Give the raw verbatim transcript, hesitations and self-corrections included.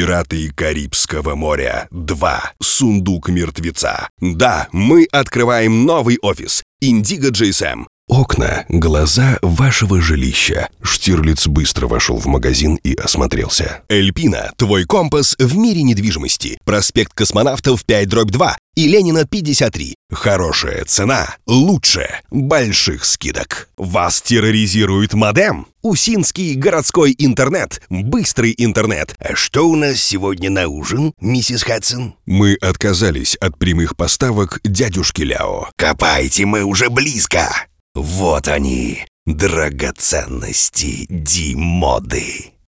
«Пираты Карибского моря два. Сундук мертвеца». Да, мы открываем новый офис Индиго джей эс эм. Окна — глаза вашего жилища. Штирлиц быстро вошел в магазин и осмотрелся. Эльпина — твой компас в мире недвижимости. Проспект Космонавтов пять дробь два и Ленина пятьдесят три. Хорошая цена, лучше больших скидок. Вас терроризирует модем? Усинский городской интернет. Быстрый интернет. А что у нас сегодня на ужин, миссис Хадсон? Мы отказались от прямых поставок дядюшки Ляо. Копайте, мы уже близко. Вот они, драгоценности Ди-моды.